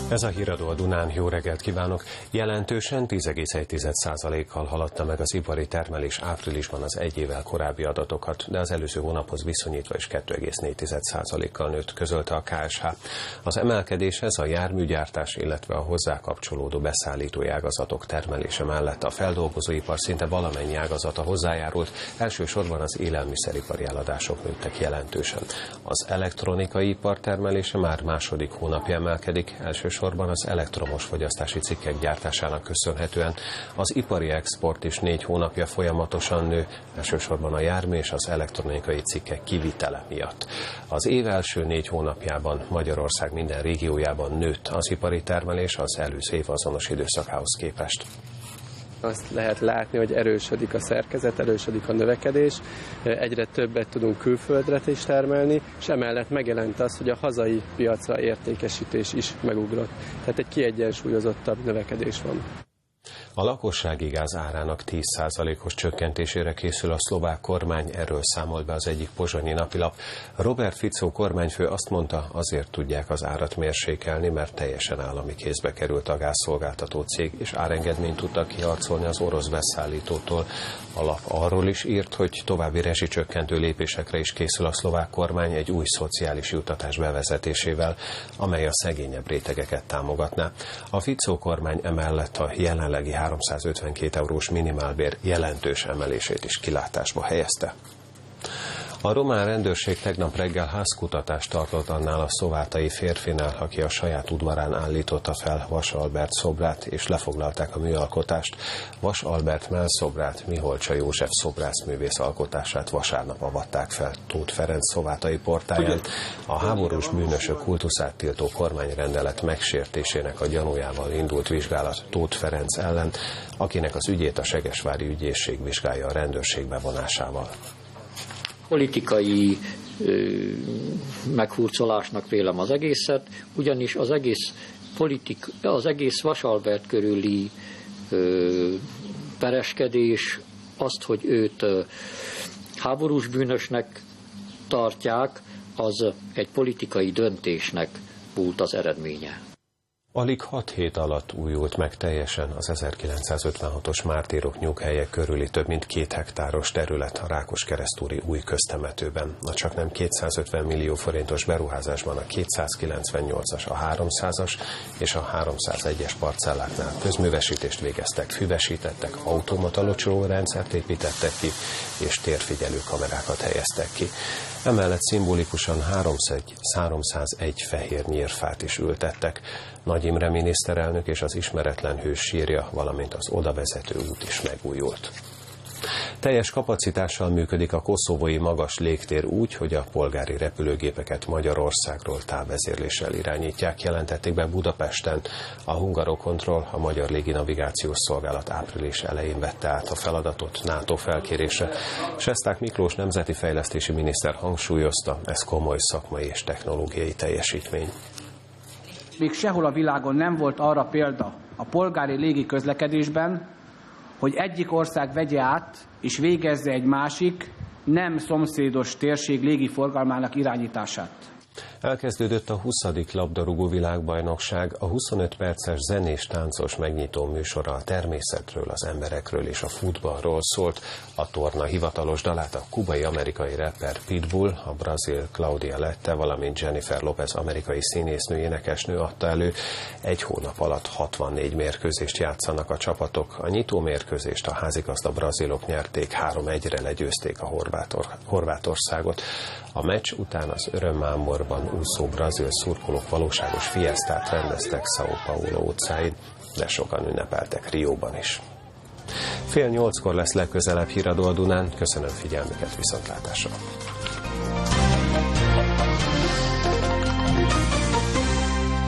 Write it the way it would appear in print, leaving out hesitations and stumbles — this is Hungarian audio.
Ez a Híradó a Dunán, jó reggelt kívánok! Jelentősen 10,1%-kal haladta meg az ipari termelés áprilisban az egy évvel korábbi adatokat, de az előző hónaphoz viszonyítva is 2,4%-kal nőtt, közölte a KSH. Az emelkedéshez a járműgyártás, illetve a hozzá kapcsolódó beszállítói ágazatok termelése mellett a feldolgozóipar szinte valamennyi ágazata hozzájárult, elsősorban az élelmiszeripari eladások nőttek jelentősen. Az elektronikai ipar termelése már második hónapja emelkedik, elsősorban az elektromos fogyasztási cikkek gyártásának köszönhetően. Az ipari export is 4 hónapja folyamatosan nő, elsősorban a jármű és az elektronikai cikkek kivitele miatt. Az év első 4 hónapjában Magyarország minden régiójában nőtt az ipari termelés az előző év azonos időszakához képest. Azt lehet látni, hogy erősödik a szerkezet, erősödik a növekedés, egyre többet tudunk külföldre is termelni, és emellett megjelent az, hogy a hazai piacra értékesítés is megugrott. Tehát egy kiegyensúlyozottabb növekedés van. A lakossági gáz árának 10%-os csökkentésére készül a szlovák kormány, erről számolt be az egyik pozsonyi napilap. Robert Fico kormányfő azt mondta, azért tudják az árat mérsékelni, mert teljesen állami kézbe került a gázszolgáltató cég, és árengedményt tudtak kiharcolni az orosz beszállítótól. A lap arról is írt, hogy további rezsicsökkentő lépésekre is készül a szlovák kormány egy új szociális juttatás bevezetésével, amely a szegényebb rétegeket támogatná. A Fico kormány emellett a jelenlegi 352 eurós minimálbér jelentős emelését is kilátásba helyezte. A román rendőrség tegnap reggel házkutatást tartott annál a szovátai férfinál, aki a saját udvarán állította fel Vas Albert szobrát, és lefoglalták a műalkotást. Vas Albert mellszobrát, Miholcsa József szobrászművész alkotását vasárnap avatták fel Tóth Ferenc szovátai portáján. A háborús bűnösök kultuszát tiltó kormányrendelet megsértésének a gyanújával indult vizsgálat Tóth Ferenc ellen, akinek az ügyét a segesvári ügyészség vizsgálja a rendőrség bevonásával. Politikai meghurcolásnak vélem az egészet, ugyanis az egész Vas Albert körüli pereskedés, azt, hogy őt háborús bűnösnek tartják, az egy politikai döntésnek volt az eredménye. Alig 6 hét alatt újult meg teljesen az 1956-os mártírok nyughelye körüli több mint 2 hektáros terület a Rákoskeresztúri új köztemetőben. A csaknem 250 millió forintos beruházásban a 298-as, a 300-as és a 301-es parcelláknál közművesítést végeztek, füvesítettek, automata locsoló rendszert építettek ki, és térfigyelő kamerákat helyeztek ki. Emellett szimbolikusan 301 fehér nyírfát is ültettek. Nagy Imre miniszterelnök és az ismeretlen hős sírja, valamint az odavezető út is megújult. Teljes kapacitással működik a koszovói magas légtér úgy, hogy a polgári repülőgépeket Magyarországról távvezérléssel irányítják, jelentették be Budapesten. A Hungarocontrol, a Magyar Léginavigációs Szolgálat április elején vette át a feladatot NATO felkérésre. Sesták Miklós nemzeti fejlesztési miniszter hangsúlyozta, ez komoly szakmai és technológiai teljesítmény. Még sehol a világon nem volt arra példa a polgári légi közlekedésben, hogy egyik ország vegye át és végezze egy másik, nem szomszédos térség légiforgalmának irányítását. Elkezdődött a 20. labdarúgó világbajnokság, a 25 perces zenés-táncos megnyitó műsora a természetről, az emberekről és a futballról szólt. A torna hivatalos dalát a kubai-amerikai rapper Pitbull, a brazil Claudia Lette, valamint Jennifer Lopez amerikai színésznő énekesnő adta elő. Egy hónap alatt 64 mérkőzést játszanak a csapatok. A nyitó mérkőzést a házigazda brazilok nyerték, 3-1-re legyőzték a Horvátországot. A meccs után az örömmámorban úszó brazil szurkolók valóságos fiesztát rendeztek São Paulo utcáin, de sokan ünnepeltek Rióban is. 7:30 lesz legközelebb Híradó a Dunán. Köszönöm figyelmüket, viszontlátásra!